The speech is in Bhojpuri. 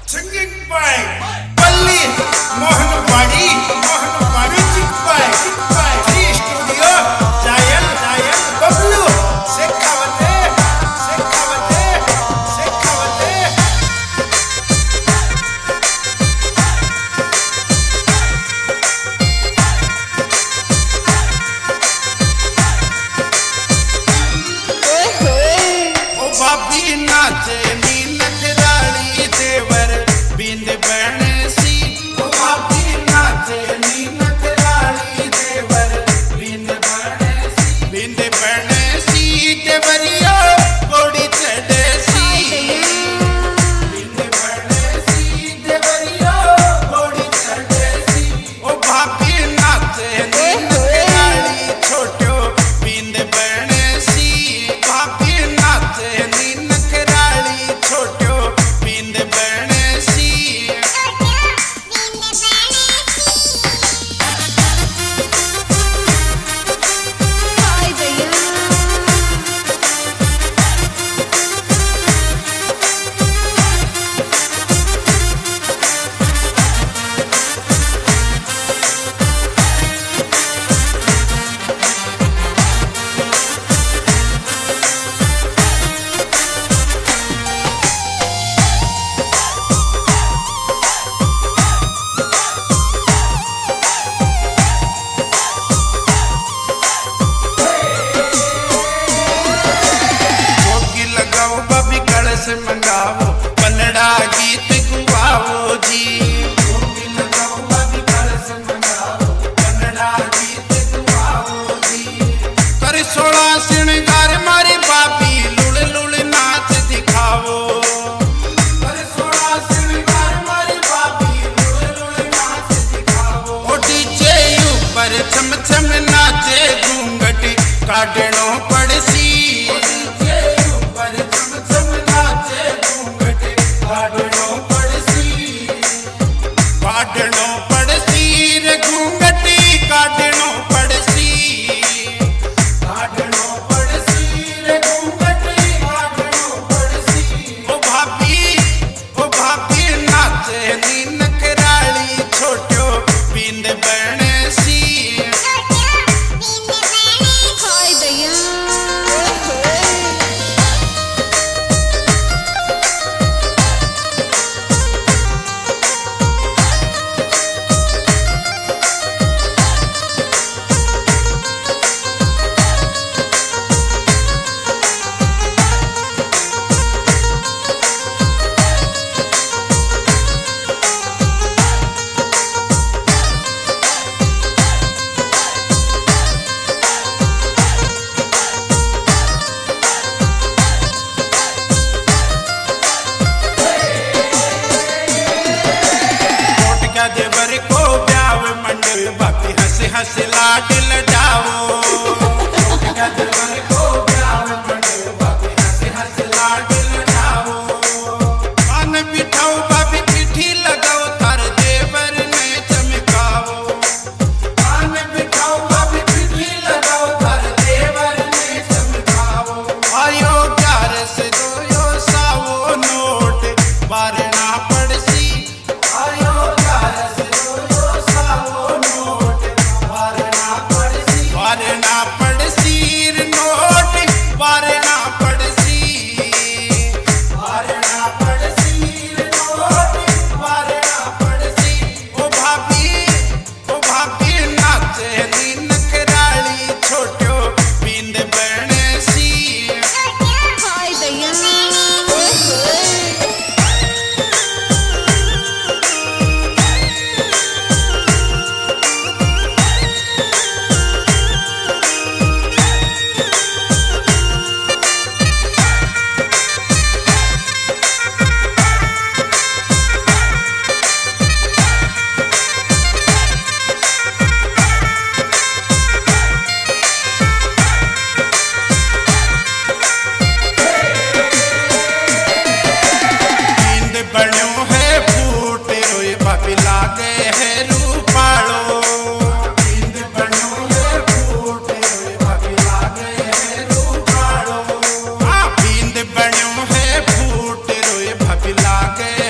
Singing by Palli Mohanwadi Chikpai Three Studio Jayal Bablu Sekhawate O Babi nache मंगावो Kannada गीत गुवाओ जी कन्नड़ा गीत गुवाओ जी कर 16 श्रृंगार मारी बाबी लुड़ लुड़ नाच दिखाओ कर 16 श्रृंगार मारी बाबी लुड़ लुड़ नाच दिखाओ ओ डीजे ऊपर छम छम नाचे घूंघट काटनो पड़सी देवर को ब्याव मंडल बाकी हंस हंस लाड लडाओ देवर को ब्याव मंडल बाकी हंस हंस लाड लडाओ पान बिठाओ बाबी चिट्ठी लगाओ थार देवर ने चमकाओ पान बिठाओ बाबी चिट्ठी लगाओ थार देवर ने चमकाओ आयो 11 से 2 सावो नोट बारना पड़सी आयो लागे